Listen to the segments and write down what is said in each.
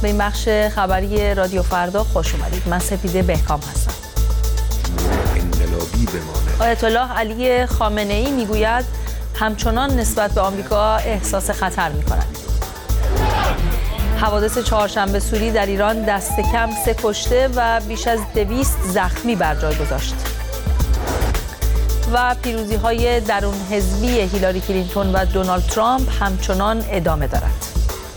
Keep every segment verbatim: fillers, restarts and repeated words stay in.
به این بخش خبری رادیو فردا خوش اومدید. من سپیده بهکام هستم. انقلابی بماند. آیت الله علی خامنه ای میگوید همچنان نسبت به آمریکا احساس خطر می‌کند. حوادث چهارشنبه سوری در ایران دست کم سه کشته و بیش از دویست زخمی بر جای گذاشت. و پیروزی‌های درون حزبی هیلاری کلینتون و دونالد ترامپ همچنان ادامه دارد.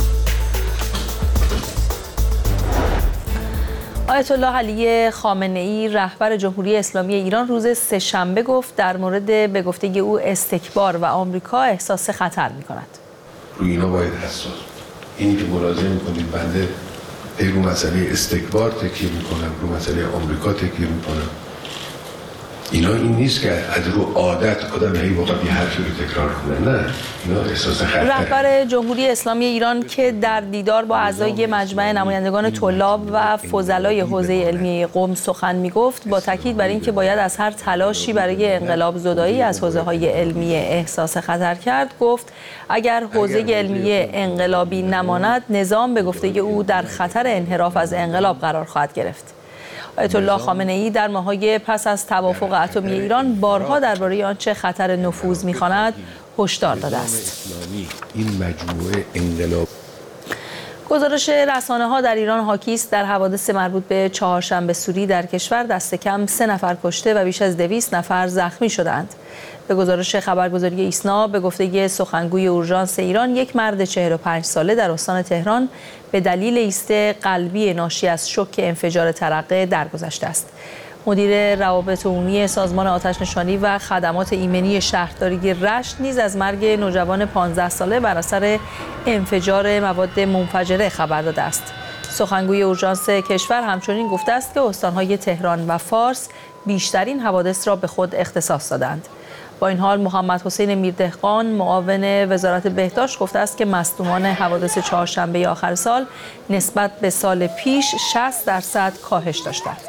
آیت الله علی خامنه ای رهبر جمهوری اسلامی ایران روز سه‌شنبه گفت در مورد به گفته او استکبار و آمریکا احساس خطر می‌کند. روی اینا باید حساس. این که ملاحظه می‌کنید بنده رو مسئله استکبار تکیه می‌کنم، رو مسئله آمریکا تکیه می‌کنم. اینا این نیست که از رو عادت آدم هی وقت یه حرفی رو تکرار کنه. نه، اینا احساس خطر. رهبر جمهوری اسلامی ایران که در دیدار با اعضای مجمع نمایندگان طلاب و فضلای حوزه علمی قم سخن میگفت، با تاکید بر اینکه باید از هر تلاشی برای انقلاب زدایی از حوزه‌های علمی احساس خطر کرد، گفت اگر حوزه علمی انقلابی نماند، نظام به گفته او در خطر انحراف از انقلاب قرار خواهد گرفت. آیت الله خامنه ای در ماه‌های پس از توافق اتمی ایران بارها درباره آنچه خطر نفوذ می‌خواند هشدار داده است. این مجموعه انقلاب گزارش رسانه‌ها در ایران حاکی است در حوادث مربوط به چهارشنبه سوری در کشور دست کم سه نفر کشته و بیش از دویست نفر زخمی شدند. به گزارش خبرگزاری ایسنا به گفته سخنگوی اورژانس ایران، یک مرد چهل و پنج ساله در استان تهران به دلیل ایست قلبی ناشی از شوک انفجار ترقه درگذشته است. مدیر روابط عمومی سازمان آتش‌نشانی و خدمات ایمنی شهرداری رشت نیز از مرگ نوجوان پانزده ساله بر اثر انفجار مواد منفجره خبر داده است. سخنگوی اورژانس کشور همچنین گفته است که استان‌های تهران و فارس بیشترین حوادث را به خود اختصاص دادند. با این حال محمد حسین میردهقان معاون وزارت بهداشت گفته است که مصدومان حوادث چهارشنبه آخر سال نسبت به سال پیش شصت درصد کاهش داشتند.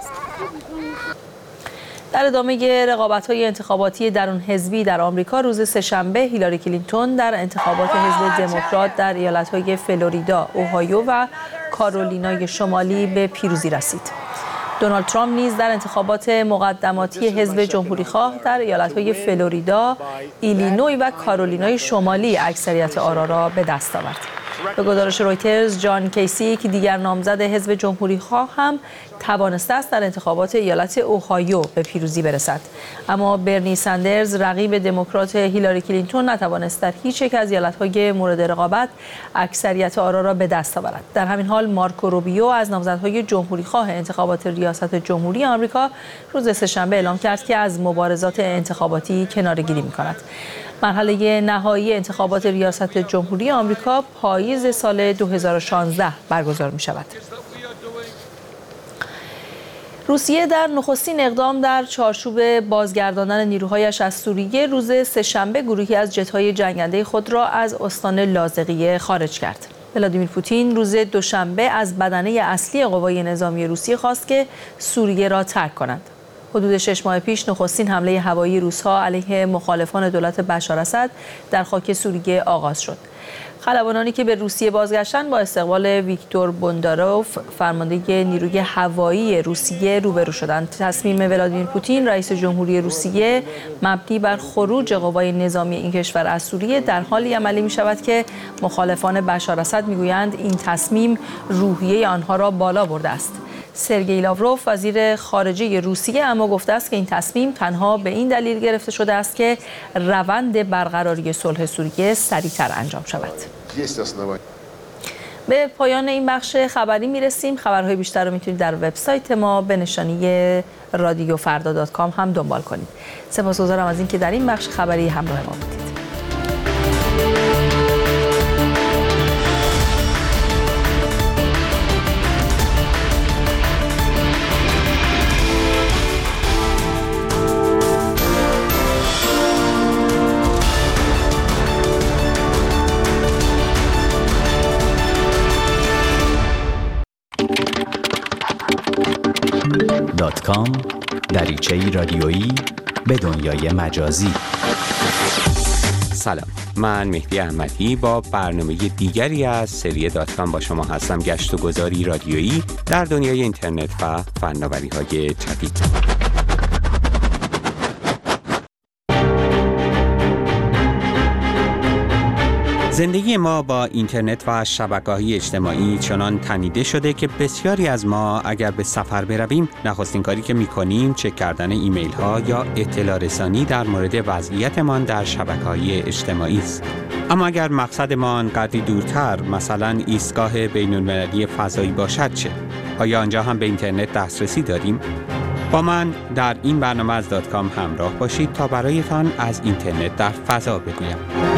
در ادامه رقابت‌های انتخاباتی درون حزبی در آمریکا، روز سه‌شنبه هیلاری کلینتون در انتخابات حزب دموکرات در ایالت‌های فلوریدا، اوهایو و کارولینای شمالی به پیروزی رسید. دونالد ترامپ نیز در انتخابات مقدماتی حزب جمهوری‌خواه در ایالت‌های فلوریدا، ایلینوی و کارولینای شمالی اکثریت آرا را به دست آورد. به گزارش رویترز، جان کیسی که دیگر نامزد حزب جمهوری‌خواه هم توانسته است در انتخابات ایالت اوهایو به پیروزی برسد، اما برنی سندرز رقیب دموکرات هیلاری کلینتون نتوانست در هیچ یک از ایالت‌های مورد رقابت اکثریت آرا را به دست آورد. در همین حال مارکو روبیو از نامزدهای جمهوری‌خواه انتخابات ریاست جمهوری آمریکا روز سه‌شنبه اعلام کرد که از مبارزات انتخاباتی کناره‌گیری می‌کند. مرحله نهایی انتخابات ریاست جمهوری آمریکا پاییز سال دو هزار و شانزده برگزار می‌شود. روسیه در نخستین اقدام در چارچوب بازگرداندن نیروهایش از سوریه روز سه‌شنبه گروهی از جت‌های جنگنده خود را از استان لاذقیه خارج کرد. ولادیمیر پوتین روز دوشنبه از بدنه اصلی قوای نظامی روسیه خواست که سوریه را ترک کنند. حدود شش ماه پیش نخستین حمله هوایی روس‌ها علیه مخالفان دولت بشاراسد در خاک سوریه آغاز شد. خلبانانی که به روسیه بازگشتند با استقبال ویکتور بونداروف، فرمانده نیروی هوایی روسیه، روبرو شدند. تصمیم ولادیمیر پوتین رئیس جمهوری روسیه مبنی بر خروج قوای نظامی این کشور از سوریه در حالی عملی می شود که مخالفان بشاراسد می گویند این تصمیم روحیه آنها را بالا برده است. سرگئی لاوروف وزیر خارجه روسیه اما گفته است که این تصمیم تنها به این دلیل گرفته شده است که روند برقراری صلح سوریه سریعتر انجام شود. به پایان این بخش خبری میرسیم. خبرهای بیشتر رو میتونید در وبسایت ما به نشانی رادیو فردا دات کام هم دنبال کنید. سپاسگزارم از اینکه در این بخش خبری همراه ما بودید. دات کام دریچه‌ای رادیویی به دنیای مجازی. سلام، من مهدی احمدی با برنامه دیگری از سری دات کام با شما هستم. گشت و گذاری رادیویی در دنیای اینترنت و فناوری‌های جدید. زندگی ما با اینترنت و شبکه‌های اجتماعی چنان تنیده شده که بسیاری از ما اگر به سفر برویم نخستین کاری که می‌کنیم چک کردن ایمیل‌ها یا اطلاع رسانی در مورد وضعیتمان در شبکه‌های اجتماعی است. اما اگر مقصدمان قدری دورتر، مثلا ایستگاه بین‌المللی فضایی باشد چه؟ آیا آنجا هم به اینترنت دسترسی داریم؟ با من در این برنامه از دات کام همراه باشید تا برایتان از اینترنت در فضا بگویم.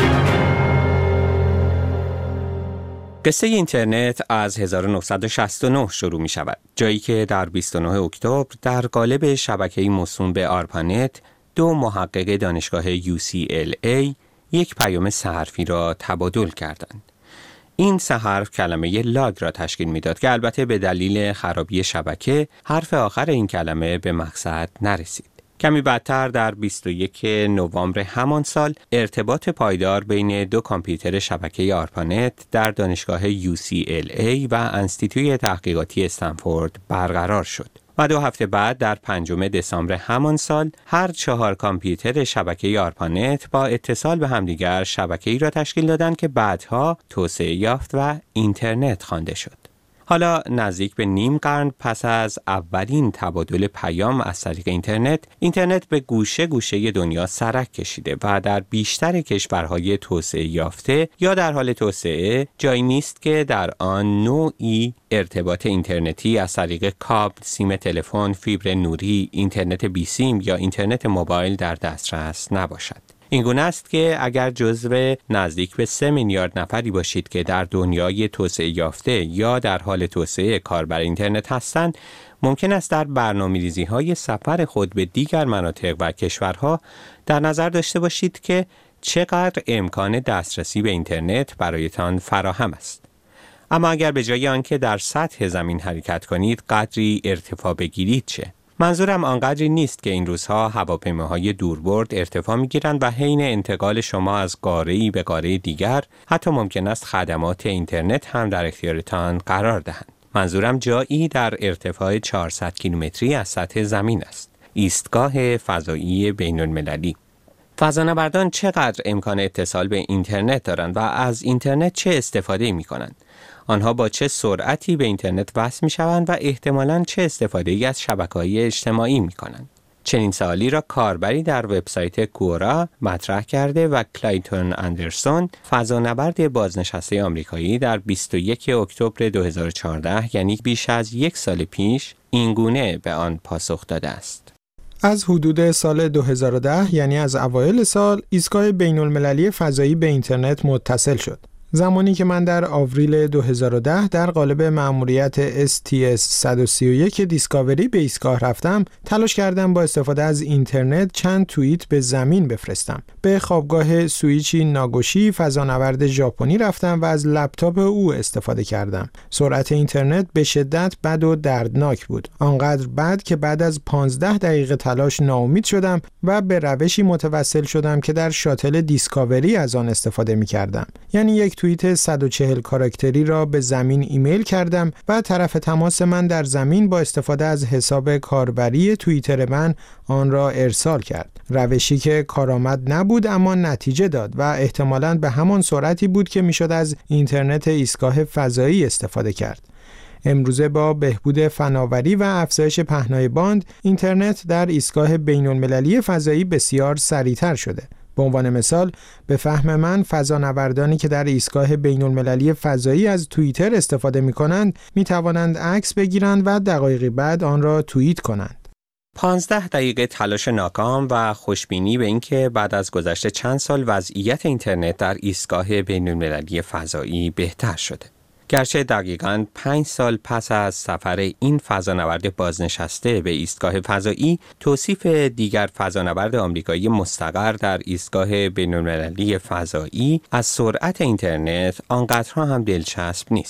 قصه اینترنت از هزار و نهصد و شصت و نه شروع می شود. جایی که در بیست و نهم اکتبر در قالب شبکه‌ای موسوم به آرپانت دو محقق دانشگاه یو سی ال ای یک پیام سه حرفی را تبادل کردند. این سه حرف کلمه لاگ را تشکیل میداد که البته به دلیل خرابی شبکه حرف آخر این کلمه به مقصد نرسید. کمی بعدتر در بیست و یکم نوامبر همان سال ارتباط پایدار بین دو کامپیوتر شبکه آرپانت در دانشگاه یو سی ال ای و انستیتوی تحقیقاتی استنفورد برقرار شد. و دو هفته بعد در پنجم دسامبر همان سال هر چهار کامپیوتر شبکه آرپانت با اتصال به همدیگر شبکه‌ای را تشکیل دادند که بعدها توسعه یافت و اینترنت خوانده شد. حالا نزدیک به نیم قرن پس از اولین تبادل پیام از طریق اینترنت، اینترنت به گوشه گوشه دنیا سرک کشیده و در بیشتر کشورهای توسعه یافته یا در حال توسعه جایی نیست که در آن نوعی ارتباط اینترنتی از طریق کابل، سیم تلفن، فیبر نوری، اینترنت بی سیم یا اینترنت موبایل در دسترس نباشد. این گونه است که اگر جزو نزدیک به سه میلیارد نفری باشید که در دنیای توسعه یافته یا در حال توسعه کاربر اینترنت هستند، ممکن است در برنامه‌ریزی‌های سفر خود به دیگر مناطق و کشورها در نظر داشته باشید که چقدر امکان دسترسی به اینترنت برایتان فراهم است. اما اگر به جای آنکه در سطح زمین حرکت کنید قدری ارتفاع بگیرید چه؟ منظورم آنقدری نیست که این روزها هواپیماهای دوربرد ارتفاع می‌گیرند و حین انتقال شما از قاره‌ای به قاره دیگر حتی ممکن است خدمات اینترنت هم در اختیارتان قرار دهند. منظورم جایی در ارتفاع چهارصد کیلومتری از سطح زمین است. ایستگاه فضایی بین‌المللی. فضانوردان چقدر امکان اتصال به اینترنت دارند و از اینترنت چه استفاده می‌کنند؟ آنها با چه سرعتی به اینترنت وصل می‌شوند و احتمالاً چه استفاده‌ای از شبکه‌های اجتماعی می‌کنند؟ چنین سوالی را کاربری در وبسایت کورا مطرح کرده و کلایتون اندرسون، فضانورد بازنشسته آمریکایی، در بیست و یکم اکتبر دو هزار و چهارده، یعنی بیش از یک سال پیش، این گونه به آن پاسخ داده است. از حدود سال دو هزار و ده، یعنی از اوایل سال، ایستگاه بین‌المللی فضایی به اینترنت متصل شد. زمانی که من در آوریل دو هزار و ده در قالب مأموریت اس تی اس صد و سی و یک دیسکاوری به ایستگاه رفتم، تلاش کردم با استفاده از اینترنت چند توییت به زمین بفرستم. به خوابگاه سویچی ناگوشی، فضانورد ژاپنی، رفتم و از لپتاپ او استفاده کردم. سرعت اینترنت به شدت بد و دردناک بود. آنقدر بد که بعد از پانزده دقیقه تلاش ناامید شدم و به روشی متوسل شدم که در شاتل دیسکاوری از آن استفاده می‌کردم. یعنی یک توییت صد و چهل کاراکتری را به زمین ایمیل کردم و طرف تماس من در زمین با استفاده از حساب کاربری توییتر من آن را ارسال کرد. روشی که کارآمد نبود اما نتیجه داد و احتمالاً به همان سرعتی بود که میشد از اینترنت ایستگاه فضایی استفاده کرد. امروزه با بهبود فناوری و افزایش پهنای باند، اینترنت در ایستگاه بین‌المللی فضایی بسیار سریعتر شده. به عنوان مثال، به فهم من فضانوردانی که در ایستگاه بین‌المللی فضایی از توییتر استفاده می‌کنند، می‌توانند عکس بگیرند و دقایقی بعد آن را توییت کنند. پانزده دقیقه تلاش ناکام و خوشبینی به اینکه بعد از گذشت چند سال وضعیت اینترنت در ایستگاه بین‌المللی فضایی بهتر شده. گرچه دقیقاً پنج سال پس از سفر این فضانورد بازنشسته به ایستگاه فضایی، توصیف دیگر فضانورد آمریکایی مستقر در ایستگاه بین‌المللی فضایی از سرعت اینترنت آنقدرها هم دلچسب نیست.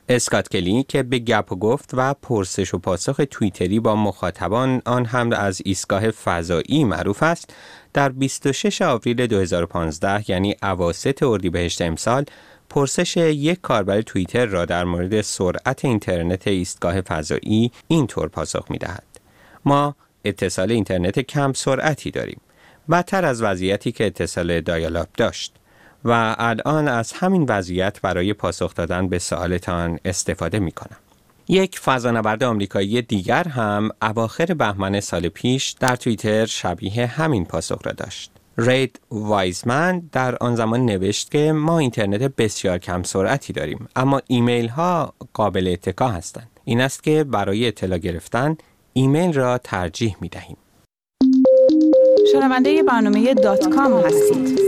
اسکات کلی که به گپ و گفت و پرسش و پاسخ توییتری با مخاطبان آن هم از ایستگاه فضایی معروف است، در بیست و شش آوریل دو هزار و پانزده یعنی اواسط اردیبهشت امسال پرسش یک کاربر توییتر را در مورد سرعت اینترنت ایستگاه فضایی اینطور پاسخ می‌دهد: ما اتصال اینترنت کم سرعتی داریم، بدتر از وضعیتی که اتصال دایال-آپ داشت و الان از همین وضعیت برای پاسخ دادن به سوالتان استفاده می‌کنم. یک فضانورد آمریکایی دیگر هم اواخر بهمن سال پیش در توییتر شبیه همین پاسخ را داشت. رید وایزمن در آن زمان نوشت که ما اینترنت بسیار کم سرعتی داریم، اما ایمیل ها قابل اتکا هستند. این است که برای اطلاع گرفتن ایمیل را ترجیح می دهیم. شنونده برنامه دات کام هستید.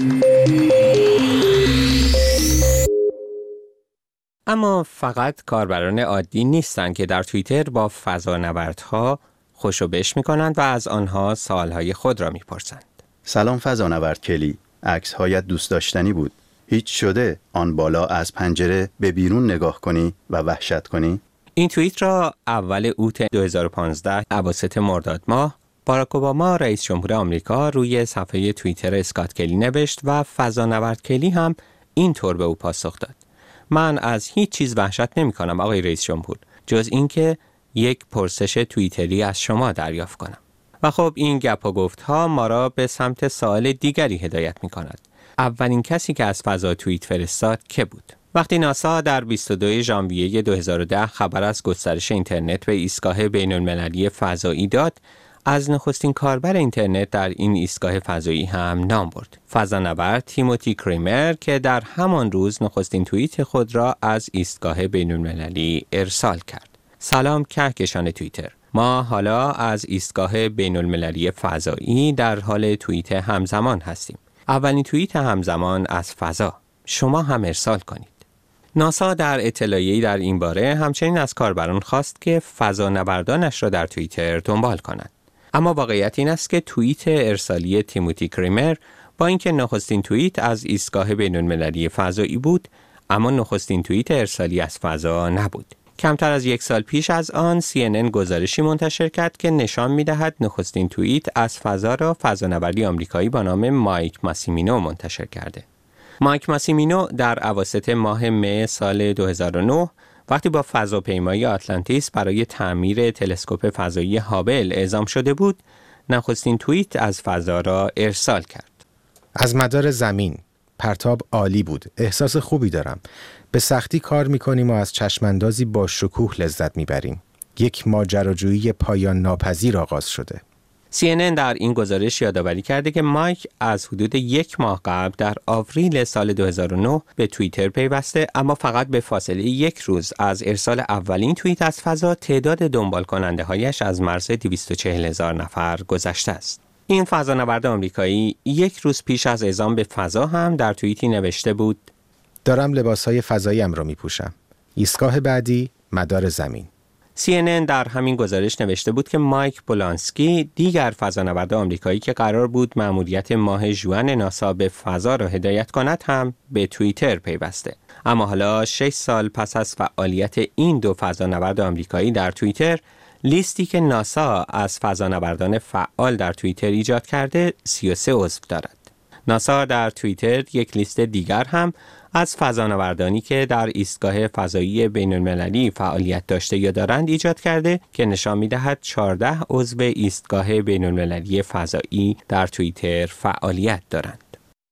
اما فقط کاربران عادی نیستند که در توییتر با فضانوردها خوش و بش می کنند و از آنها سوالهای خود را می پرسند. سلام فضانورد کلی، عکس هایت دوست داشتنی بود. هیچ شده آن بالا از پنجره به بیرون نگاه کنی و وحشت کنی؟ این توییت را اول اوت دو هزار و پانزده اواسط مرداد ماه باراک اوباما رئیس جمهور آمریکا روی صفحه توییتر اسکات کلی نوشت و فضانورد کلی هم اینطور به او پاسخ داد: من از هیچ چیز وحشت نمی کنم آقای رئیس جمهور، جز اینکه یک پرسش توییتری از شما دریافت کنم. و خب این گپ و گفت ها ما را به سمت سوال دیگری هدایت می کند. اولین کسی که از فضا توییت فرستاد که بود؟ وقتی ناسا در بیست و دوم ژانویه دو هزار و ده خبر از گسترش اینترنت به ایستگاه بین المللی فضایی داد، از نخستین کاربر اینترنت در این ایستگاه فضایی هم نام برد: فضانورد تیموتی کریمر که در همان روز نخستین توییت خود را از ایستگاه بین المللی ارسال کرد. سلام کهکشان توییتر، ما حالا از ایستگاه بین المللی فضایی در حال توییت همزمان هستیم. اولین توییت همزمان از فضا، شما هم ارسال کنید. ناسا در اطلاعیه‌ای در این باره همچنین از کاربران خواست که فضانوردانش را در توییتر دنبال کنند. اما واقعیت این است که توییت ارسالی تیموتی کریمر با اینکه نخستین توییت از ایستگاه بین المللی فضایی بود، اما نخستین توییت ارسالی از فضا نبود. کمتر از یک سال پیش از آن سی ان ان گزارشی منتشر کرد که نشان می‌دهد نخستین توییت از فضا را فضانوردی آمریکایی با نام مایک ماسیمینو منتشر کرده. مایک ماسیمینو در اواسط ماه مه سال دو هزار و نه وقتی با فضاپیمای آتلانتیس برای تعمیر تلسکوپ فضایی هابل اعزام شده بود، نخستین توییت از فضا را ارسال کرد. از مدار زمین، پرتاب عالی بود. احساس خوبی دارم. به سختی کار میکنیم و از چشماندازی با شکوه لذت میبریم. یک ماجراجویی پایان ناپذیر آغاز شده. سی ان ان در این گزارش یادآوری کرده که مایک از حدود یک ماه قبل در آوریل سال دو هزار و نه به توییتر پیوسته، اما فقط به فاصله یک روز از ارسال اولین توییت از فضا تعداد دنبال کننده هایش از مرز دویست و چهل هزار نفر گذشته است. این فضانورد آمریکایی یک روز پیش از اعزام به فضا هم در توییتی نوشته بود: دارم لباسهای فضاییم را می پوشم. ایستگاه بعدی مدار زمین. سی ان ان در همین گزارش نوشته بود که مایک بولانسکی، دیگر فضانورد آمریکایی که قرار بود مأموریت ماه ژوئن ناسا به فضا را هدایت کند، هم به توییتر پیوسته. اما حالا شش سال پس از فعالیت این دو فضانورد آمریکایی در توییتر، لیستی که ناسا از فضانوردان فعال در توییتر ایجاد کرده سی و سه عضو دارد. ناسا در توییتر یک لیست دیگر هم از فضانوردانی که در ایستگاه فضایی بین المللی فعالیت داشته یا دارند ایجاد کرده که نشان می‌دهد چهارده عضو ایستگاه بین المللی فضایی در توییتر فعالیت دارند.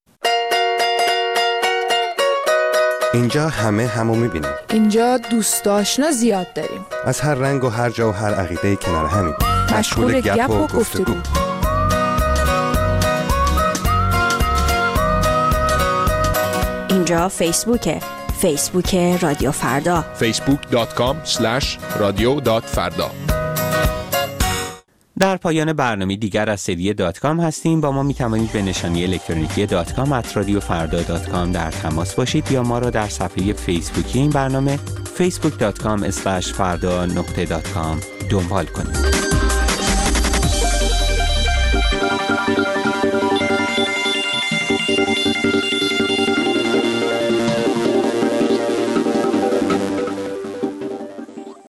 اینجا همه همو می‌بینیم. اینجا دوست آشنا زیاد داریم. از هر رنگ و هر جا و هر عقیده‌ای کنار همیم. مشغول گپ و گفتگو. اینجا فیسبوکه. فیسبوک رادیو فردا. فیسبوک دات کام اسلش رادیو دات فردا. در پایان برنامه دیگر از سری دات کام هستیم. با ما می توانید به نشانی الکترونیکی دات کام ات رادیو فردا دات کام در تماس باشید یا ما را در صفحه فیسبوکی این برنامه فیسبوک دات کام اسلش فردا نقطه دات کام دنبال کنید.